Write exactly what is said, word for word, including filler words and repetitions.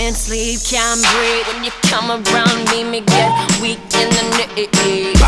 can't sleep, can't breathe. When you come around me, me get weak in the knees.